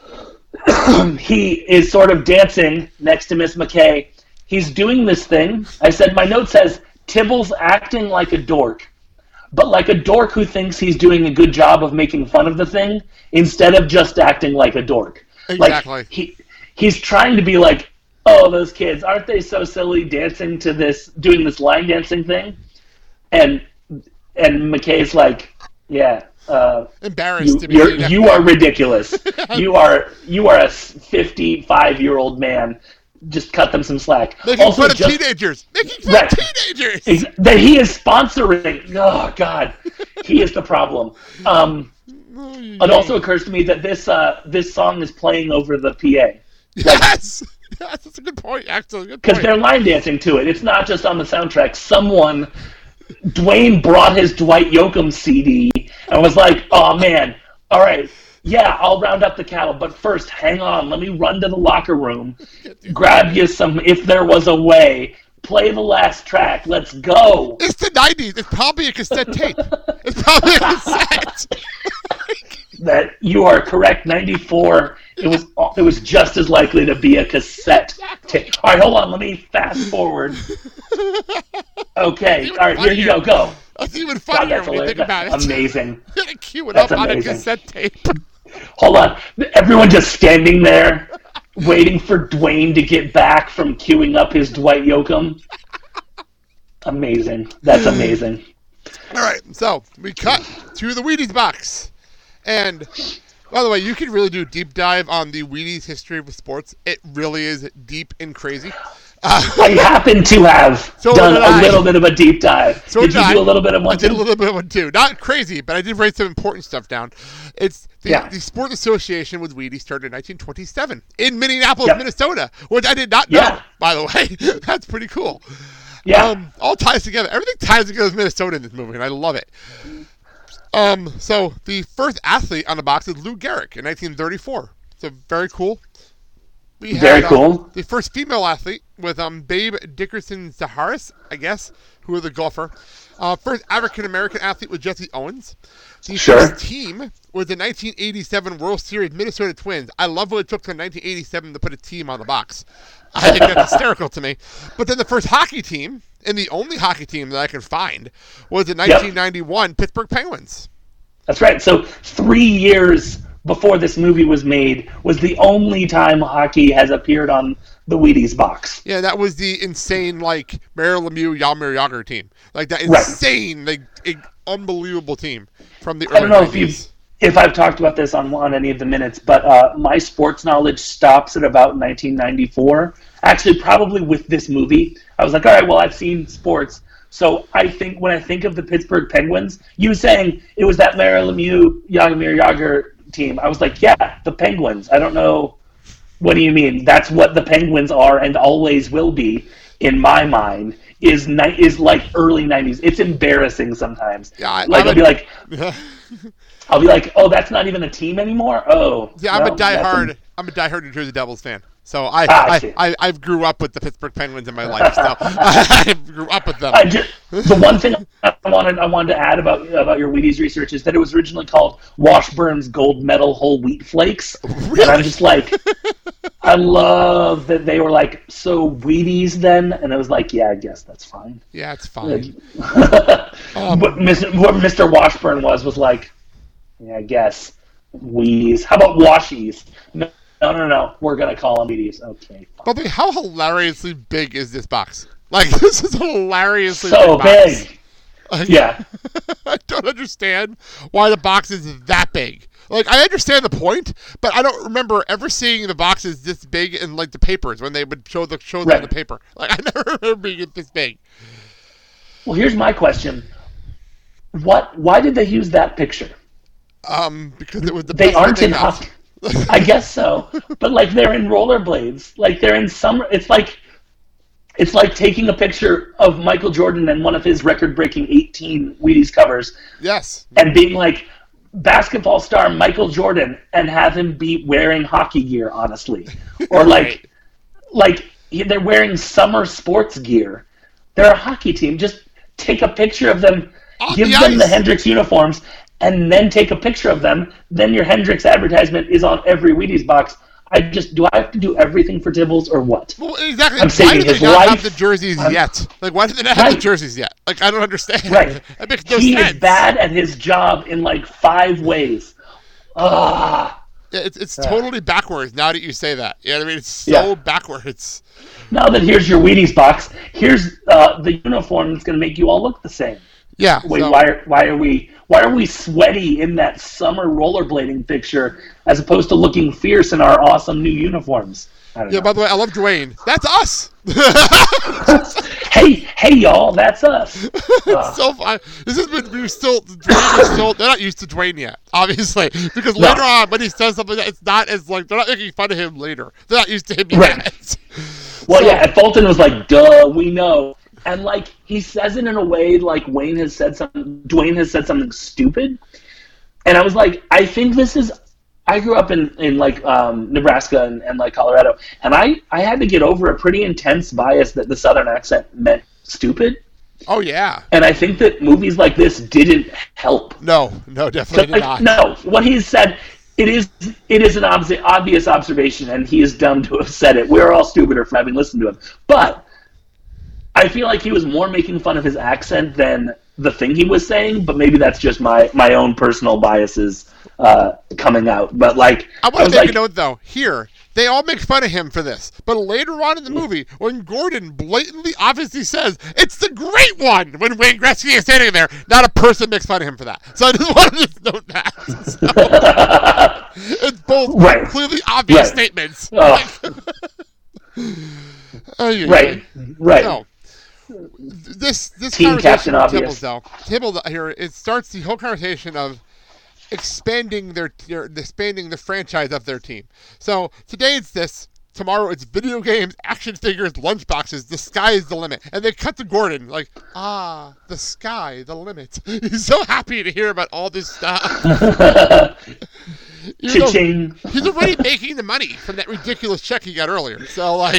He is sort of dancing next to Miss McKay. He's doing this thing. I said, my note says, Tybalt's acting like a dork, but like a dork who thinks he's doing a good job of making fun of the thing instead of just acting like a dork. Exactly. Like, he's trying to be like, oh, those kids, aren't they so silly dancing to this, doing this line dancing thing? And McKay's like, yeah. Embarrassed to be. You are ridiculous. you are a 55-year-old man. Just cut them some slack. Making fun of teenagers. Making fun of teenagers. That he is sponsoring. Oh God, he is the problem. It also occurs to me that this song is playing over the PA. Yes, that's a good point. Actually, because they're line dancing to it. It's not just on the soundtrack. Dwayne brought his Dwight Yoakam CD and was like, oh man, all right, yeah, I'll round up the cattle, but first, hang on, let me run to the locker room, grab you some If There Was a Way, play the last track, let's go. It's the 90s. It's probably a cassette tape. It's probably a cassette. That you are correct, 94, it was just as likely to be a cassette tape. All right, hold on, let me fast forward. Okay, all right, here you go. That's even funnier when you think about it. Amazing. Cue it up on a cassette tape. Hold on. Everyone just standing there waiting for Dwayne to get back from queuing up his Dwight Yoakam. Amazing. That's amazing. All right, so we cut to the Wheaties box. And, by the way, you can really do a deep dive on the Wheaties history of sports. It really is deep and crazy. I happen to have done a little bit of a deep dive. Did you do a little bit of one too? I did a little bit of one too. Not crazy, but I did write some important stuff down. It's the Sport Association with Wheaties started in 1927 in Minneapolis, Minnesota, which I did not know, by the way. That's pretty cool. Yeah. All ties together. Everything ties together with Minnesota in this movie, and I love it. So the first athlete on the box is Lou Gehrig in 1934. So very cool. Very cool. The first female athlete with Babe Dickerson Zaharis, I guess, who was a golfer. First African-American athlete was Jesse Owens. The first team was the 1987 World Series Minnesota Twins. I love what it took to 1987 to put a team on the box. I think that's hysterical to me. But then the first hockey team, and the only hockey team that I can find, was the 1991 Pittsburgh Penguins. That's right. So 3 years before this movie was made was the only time hockey has appeared on the Wheaties box. Yeah, that was the insane, like, Mario Lemieux, Jaromir Jagr team. Like, that insane, unbelievable team from the early 90s. I don't know if I've talked about this on any of the minutes, but my sports knowledge stops at about 1994. Actually, probably with this movie. I was like, all right, well, I've seen sports. So I think when I think of the Pittsburgh Penguins, you saying it was that Mario Lemieux, Jaromir Jagr team, I was like, yeah, the Penguins. I don't know. What do you mean? That's what the Penguins are and always will be, in my mind, is like early 90s. It's embarrassing sometimes. Yeah, I'll be like, oh, that's not even a team anymore? Oh. Yeah, I'm a diehard New Jersey Devils fan. So I grew up with the Pittsburgh Penguins in my life. So I grew up with them. The one thing I wanted to add about your Wheaties research is that it was originally called Washburn's Gold Medal Whole Wheat Flakes. Really? And I'm just like, I love that they were like, so Wheaties then? And I was like, yeah, I guess that's fine. Yeah, it's fine. What Mr. Washburn was like, yeah, I guess Wheaties. How about Washies? No. We're going to call them Wheaties. Okay. Fine. By the way, how hilariously big is this box? Like, this is hilariously so big. Like, yeah. I don't understand why the box is that big. Like, I understand the point, but I don't remember ever seeing the boxes this big in, like, the papers when they would show them in the paper. Like, I never remember being it this big. Well, here's my question. Why did they use that picture? Because it was the they best aren't thing in hockey. I guess so, but like they're in rollerblades, like they're in summer. It's like taking a picture of Michael Jordan and one of his record-breaking 18 Wheaties covers. Yes, and being like, basketball star Michael Jordan and have him be wearing hockey gear, honestly. Or like they're wearing summer sports gear. They're a hockey team. Just take a picture of them, give them the Hendrix uniforms, and then take a picture of them. Then your Hendrix advertisement is on every Wheaties box. Do I have to do everything for Tibbles or what? Well, exactly. I'm why do saving they his not life. have the jerseys yet? Like, why do they not have the jerseys yet? Like, I don't understand. Right. That makes no He sense. is bad at his job in like 5 ways. Yeah, it's totally backwards now that you say that. You know what I mean? It's so backwards. Now that here's your Wheaties box, here's the uniform that's going to make you all look the same. Yeah. Wait, so, why are we sweaty in that summer rollerblading picture as opposed to looking fierce in our awesome new uniforms? I don't know. by the way, I love Dwayne. That's us. hey, y'all, that's us. It's so fun. This has been they're not used to Dwayne yet, obviously, because later on when he says something, it's not as like they're not making fun of him later. They're not used to him yet. Well, and Fulton was like, "Duh, we know," and like he says it in a way like Dwayne has said something stupid, and I was like, I think this is. I grew up in like Nebraska and like Colorado, and I had to get over a pretty intense bias that the Southern accent meant stupid. Oh yeah. And I think that movies like this didn't help. No, definitely did not. No, what he said, it is an obvious observation, and he is dumb to have said it. We're all stupider for having listened to him. But I feel like he was more making fun of his accent than the thing he was saying, but maybe that's just my own personal biases coming out. But like, I want to take a note though. Here, they all make fun of him for this, but later on in the movie, when Gordon blatantly, obviously says it's the great one, when Wayne Gretzky is standing there, not a person makes fun of him for that. So I just want to just note that. So, it's both clearly obvious statements. Right. So, this Team Captain conversation with Obvious. Tibble here, it starts the whole conversation of expanding expanding the franchise of their team. So today it's this, tomorrow it's video games, action figures, lunchboxes. The sky is the limit. And they cut to Gordon like, the sky, the limit. He's so happy to hear about all this stuff. Cha-ching. He's already making the money from that ridiculous check he got earlier. So like,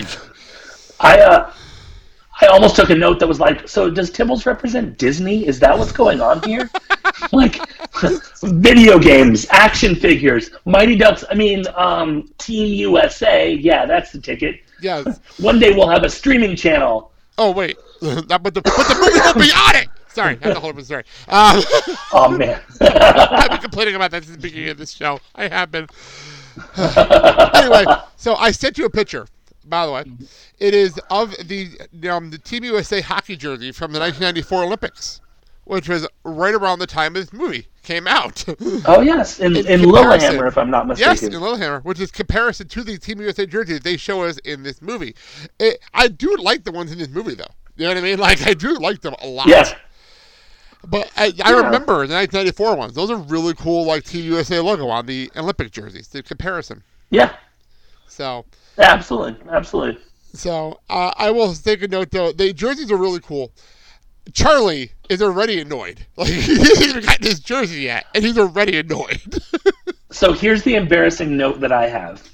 I almost took a note that was like, so does Tibbles represent Disney? Is that what's going on here? Like, video games, action figures, Mighty Ducks, Team USA, yeah, that's the ticket. Yes. One day we'll have a streaming channel. Oh, wait. But the movie will be on it! Sorry, I have to hold up a story. Oh, man. I've been complaining about that since the beginning of this show. I have been. Anyway, so I sent you a picture. By the way, it is of the Team USA hockey jersey from the 1994 Olympics, which was right around the time this movie came out. Oh, yes, in Lillehammer, if I'm not mistaken. Yes, in Lillehammer, which is comparison to the Team USA jersey they show us in this movie. I do like the ones in this movie, though. You know what I mean? Like, I do like them a lot. Yes. But I remember the 1994 ones. Those are really cool, like, Team USA logo on the Olympic jerseys, the comparison. Yeah. So... Absolutely. So I will take a note though. The jerseys are really cool. Charlie is already annoyed. Like he hasn't even gotten his jersey yet, and he's already annoyed. So here's the embarrassing note that I have.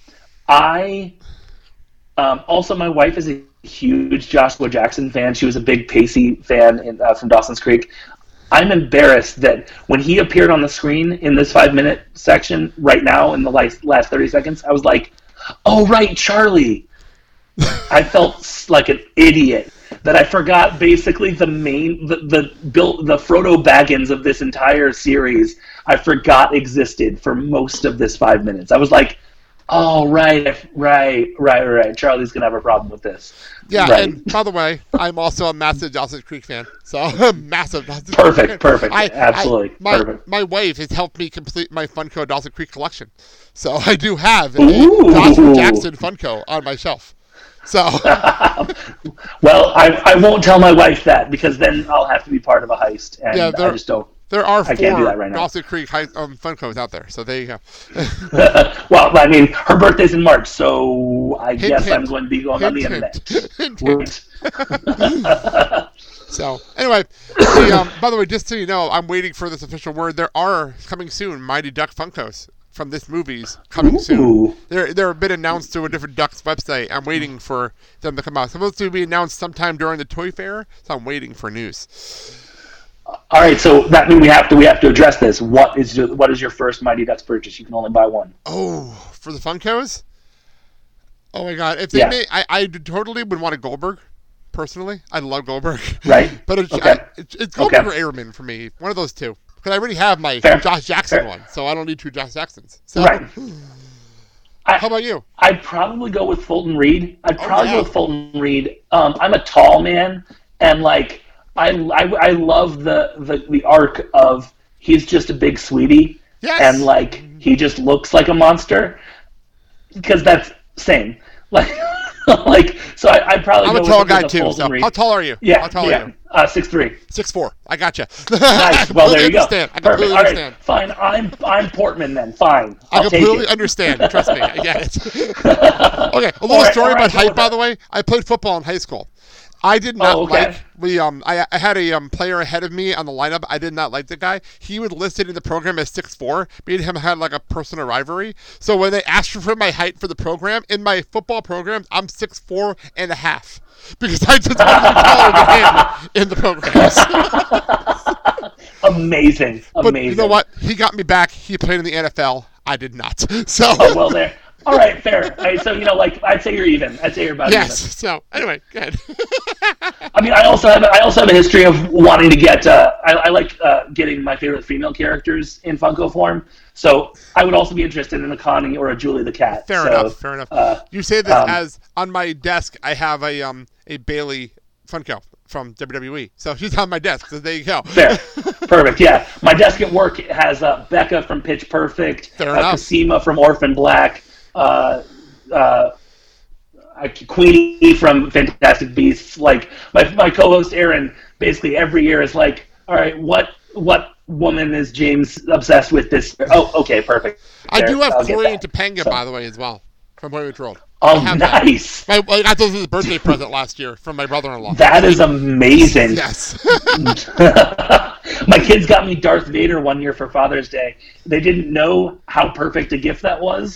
Also my wife is a huge Joshua Jackson fan. She was a big Pacey fan from Dawson's Creek. I'm embarrassed that when he appeared on the screen in this 5-minute section right now in the last 30 seconds, I was like, oh, right, Charlie. I felt like an idiot that I forgot basically the Frodo Baggins of this entire series. I forgot existed for most of this 5 minutes. I was like, oh, right. Charlie's going to have a problem with this. Yeah, right. And by the way, I'm also a massive Dawson's Creek fan. So, massive Dawson's Creek fan. Perfect. Absolutely. Perfect. My wife has helped me complete my Funko Dawson Creek collection. So, I do have a Joshua Jackson Funko on my shelf. So, well, I won't tell my wife that because then I'll have to be part of a heist, and I just don't. There are 4 Dawson Creek Funkos out there, so there you go. Well, her birthday's in March, so I guess I'm going to be going on the internet. So, anyway, by the way, just so you know, I'm waiting for this official word. There are, coming soon, Mighty Duck Funkos from this movie's coming soon. They're been announced to a different Ducks website. I'm waiting for them to come out. Supposed to be announced sometime during the Toy Fair, so I'm waiting for news. All right, so that means we have to address this. What is your first Mighty Ducks purchase? You can only buy one. Oh, for the Funkos? Oh my God! If they made, I totally would want a Goldberg. Personally, I love Goldberg. Right. But it's Goldberg or Airman for me. One of those two. Because I already have my Josh Jackson one, so I don't need two Josh Jacksons. So, right. How about you? I'd probably go with Fulton Reed. I'm a tall man, and like I love the arc of he's just a big sweetie, and like he just looks like a monster because that's same. Like so I'd probably I'm go a tall with guy too. Fulton So Reed. how tall are you? Yeah, how tall are you? 6'3". 6'4". I gotcha. Nice. Well, there you go. I completely understand. Fine. I'm Portman then. Fine. I completely understand. Trust me. I get it. Okay. A little story about height, by the way. I played football in high school. I did not like I had a player ahead of me on the lineup. I did not like the guy. He was listed in the program as 6'4". Me and him had like a personal rivalry. So when they asked for my height for the program, in my football program, I'm 6'4" and a half. Because I just wasn't taller than him in the programs. Amazing. But you know what? He got me back. He played in the NFL. I did not. So. Oh, well, there. All right, fair. All right, so, like, I'd say you're even. I'd say you're about even. Yes. So, anyway, go ahead. I mean, I also have a history of wanting to get. I like getting my favorite female characters in Funko form. So I would also be interested in a Connie or a Julie the Cat. Fair enough. You say this as on my desk. I have a Bailey Funko from WWE. So she's on my desk. So there you go. Fair. Perfect. Yeah, my desk at work has Becca from Pitch Perfect, Cosima from Orphan Black. Queenie from Fantastic Beasts. Like my co-host Aaron, basically every year is like, all right, what woman is James obsessed with this year? Oh, okay, perfect. I do have Chloe and Topanga, by the way, as well, from Boy Meets World. Oh, nice. I got those as a birthday present last year from my brother-in-law. That is amazing. Yes. My kids got me Darth Vader one year for Father's Day. They didn't know how perfect a gift that was.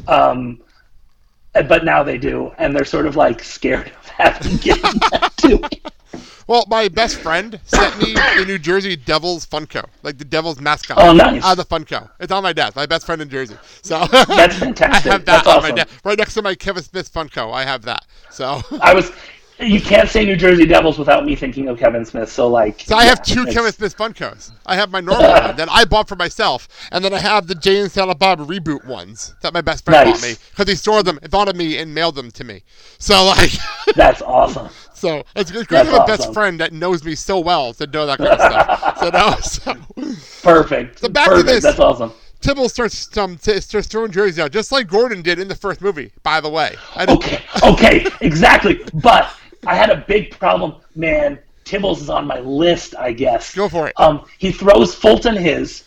But now they do, and they're sort of like scared of having given that to me. Well, my best friend sent me the New Jersey Devils Funko, like the Devils mascot. Oh, nice. Out of the Funko. It's on my desk. My best friend in Jersey. So that's fantastic. I have that that's on awesome. my desk, right next to my Kevin Smith Funko. I have that. So You can't say New Jersey Devils without me thinking of Kevin Smith. So I have two Kevin Smith Funkos. I have my normal one that I bought for myself, and then I have the Jay and Silent Bob reboot ones that my best friend bought me because he stored them, thought of me, and mailed them to me. So that's awesome. So it's great to have a best friend that knows me so well to know that kind of stuff. Perfect. So back to this. That's awesome. Tibble starts throwing jerseys out, just like Gordon did in the first movie, by the way. Okay, exactly. But I had a big problem, man. Tibbles is on my list, I guess. Go for it. He throws Fulton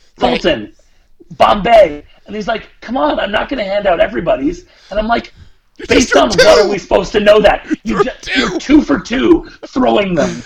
Bombay, and he's like, come on, I'm not going to hand out everybody's. And I'm like, based on what are we supposed to know that? You're 2 for 2 throwing them.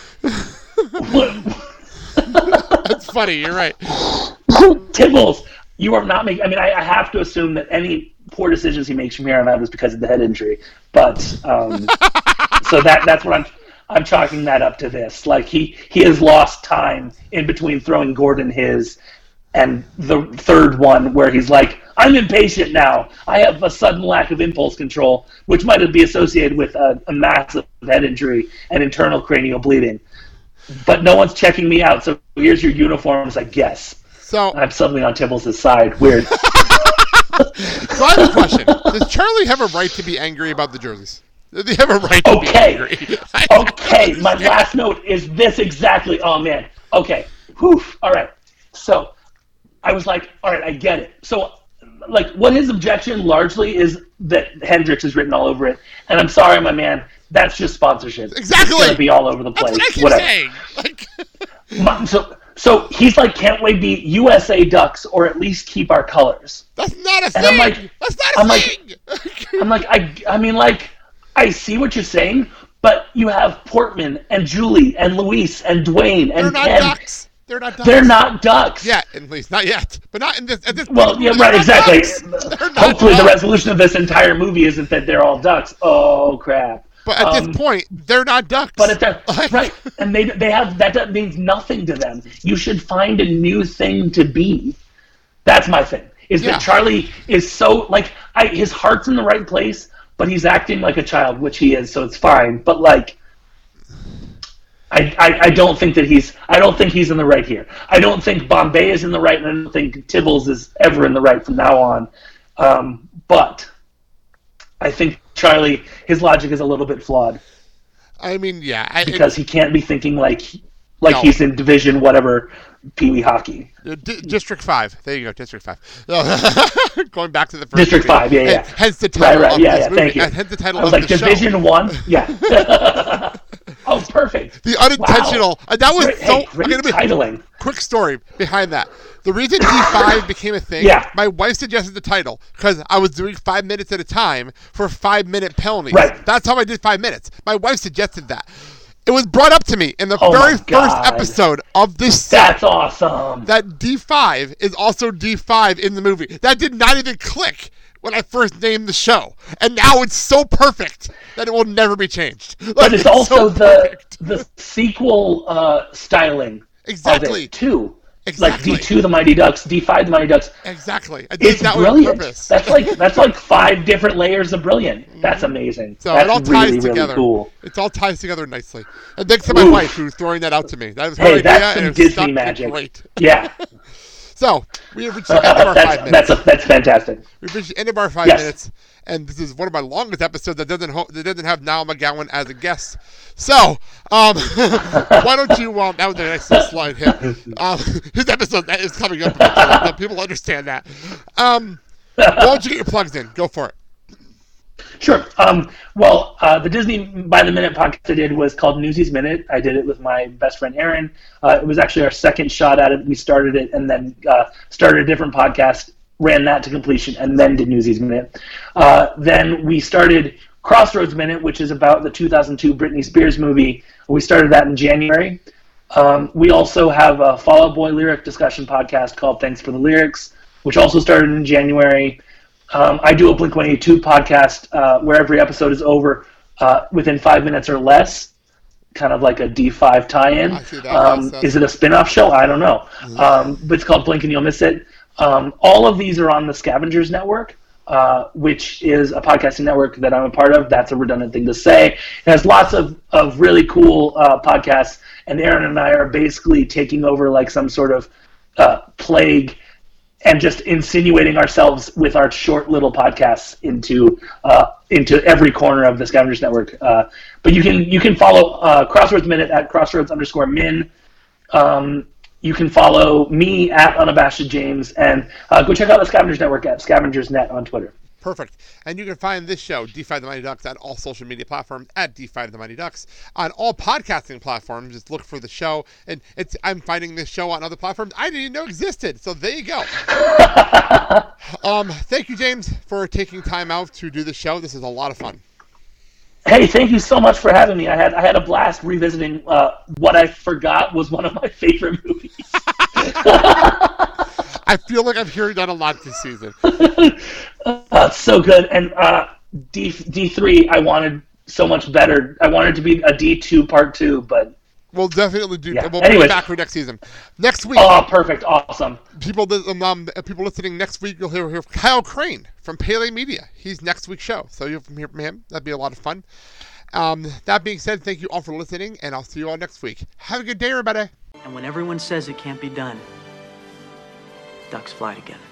That's funny, you're right. Tibbles, you are not making... I mean, I have to assume that any poor decisions he makes from here on out is because of the head injury. But, so that's what I'm chalking that up to this. Like, he has lost time in between throwing Gordon his and the third one where he's like, I'm impatient now. I have a sudden lack of impulse control, which might be associated with a massive head injury and internal cranial bleeding. But no one's checking me out, so here's your uniforms, I guess. So I'm suddenly on Tibbles' side. Weird. So I have a question. Does Charlie have a right to be angry about the jerseys? Does he have a right to be angry? Okay, my last note is this exactly. Oh, man. Okay. Whew. All right. So I was like, all right, I get it. So, like, what his objection largely is that Hendrix is written all over it. And I'm sorry, my man. That's just sponsorship. Exactly. It's going to be all over the place. That's what I keep saying. So he's like, can't we be USA Ducks or at least keep our colors? That's not a thing. And I'm like, that's not a thing. I mean, like, I see what you're saying, But you have Portman and Julie and Luis and Dwayne and They're not Ken. ducks. They're not ducks. They're not ducks. Yeah, at least not yet. But not in this. At this Well, point, yeah, they're right, not exactly. ducks. They're not Hopefully, the ducks. resolution of this entire movie isn't that they're all ducks. Oh crap! But at this point, they're not ducks. But at that right, and they have that means nothing to them. You should find a new thing to be. That's my thing. Is Yeah. that Charlie is so like his heart's in the right place, but he's acting like a child, which he is, so it's fine. But like, I don't think that I don't think he's in the right here. I don't think Bombay is in the right, and I don't think Tibbles is ever in the right from now on. But I think Charlie, his logic is a little bit flawed. I mean, yeah. Because he can't be thinking like No. he's in Division whatever Pee Wee hockey. District 5. There you go, District 5. Going back to the first District movie. 5, yeah. Hence the title of this movie. Thank you. Hence the title I was of like, the Division show. 1? Yeah. Oh, perfect. The unintentional. Wow. That was Great so. titling. Quick story behind that. The reason D5 became a thing, Yeah. my wife suggested the title because I was doing 5 minutes at a time for 5-minute penalties. Right. That's how I did 5 minutes. My wife suggested that. It was brought up to me in the Oh very my first God. episode of this That's awesome. that D5 is also D5 in the movie. That did not even click when I first named the show. And now it's so perfect that it will never be changed. Like, But it's also so perfect. the sequel styling Exactly. of it, too. Exactly. Like D2, The Mighty Ducks, D5, The Mighty Ducks. Exactly. I did It's that with brilliant. purpose. That's like 5 different layers of brilliant. That's amazing. So That's it all ties really, together. really cool. It all ties together nicely. And thanks to my Oof. wife who's throwing that out to me. That was her Hey, idea, that's and some it Disney stuck magic. Great. Yeah. So we have reached the end of our 5 minutes. That's fantastic. We've reached the end of our 5 Yes. minutes, and this is one of my longest episodes that doesn't have Niall McGowan as a guest. So, why don't you? That was a nice little slide hit. His episode is coming up. So people understand that. Why don't you get your plugs in? Go for it. Sure. The Disney by the Minute podcast I did was called Newsies Minute. I did it with my best friend Aaron. It was actually our second shot at it. We started it and then started a different podcast, ran that to completion, and then did Newsies Minute. Then we started Crossroads Minute, which is about the 2002 Britney Spears movie. We started that in January. We also have a Fall Out Boy lyric discussion podcast called Thanks for the Lyrics, which also started in January. I do a Blink-182 podcast where every episode is over within 5 minutes or less, kind of like a D5 tie-in. I see that. Is it a spin-off show? I don't know. But it's called Blink and You'll Miss It. All of these are on the Scavengers Network, which is a podcasting network that I'm a part of. That's a redundant thing to say. It has lots of really cool podcasts, and Aaron and I are basically taking over like some sort of plague and just insinuating ourselves with our short little podcasts into every corner of the Scavengers Network. But you can follow Crossroads Minute at Crossroads_Min. You can follow me at Unabashed James, and go check out the Scavengers Network at ScavengersNet on Twitter. Perfect. And you can find this show, D5 the Mighty Ducks, at all social media platforms at D5 the Mighty Ducks. On all podcasting platforms, just look for the show. And I'm finding this show on other platforms I didn't even know existed. So there you go. Thank you, James, for taking time out to do the show. This is a lot of fun. Hey, thank you so much for having me. I had a blast revisiting what I forgot was one of my favorite movies. I feel like I'm hearing that a lot this season. So good. And D3, I wanted so much better. I wanted to be a D2 part 2, but We'll definitely do. Yeah. We'll bring Anyways. it back for next season. Next week, oh, perfect, awesome. people listening next week, you'll hear Kyle Crane from Pele Media. He's next week's show, so you'll hear from him. That'd be a lot of fun. That being said, thank you all for listening, and I'll see you all next week. Have a good day, everybody. And when everyone says it can't be done, ducks fly together.